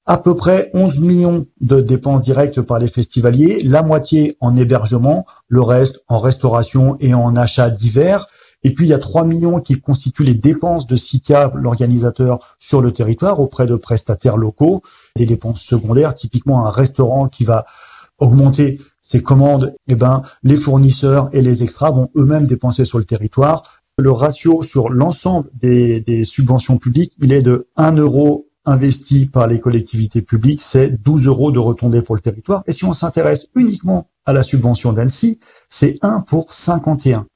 À peu près 11 millions de dépenses directes par les festivaliers, la moitié en hébergement, le reste en restauration et en achats divers. Et puis, il y a 3 millions qui constituent les dépenses de SICA, l'organisateur, sur le territoire, auprès de prestataires locaux. Des dépenses secondaires, typiquement un restaurant qui va augmenter ses commandes, les fournisseurs et les extras vont eux-mêmes dépenser sur le territoire. Le ratio sur l'ensemble des subventions publiques, il est de 1 euro investi par les collectivités publiques, c'est 12 euros de retombées pour le territoire. Et si on s'intéresse uniquement à la subvention d'Annecy, c'est 1 pour 51.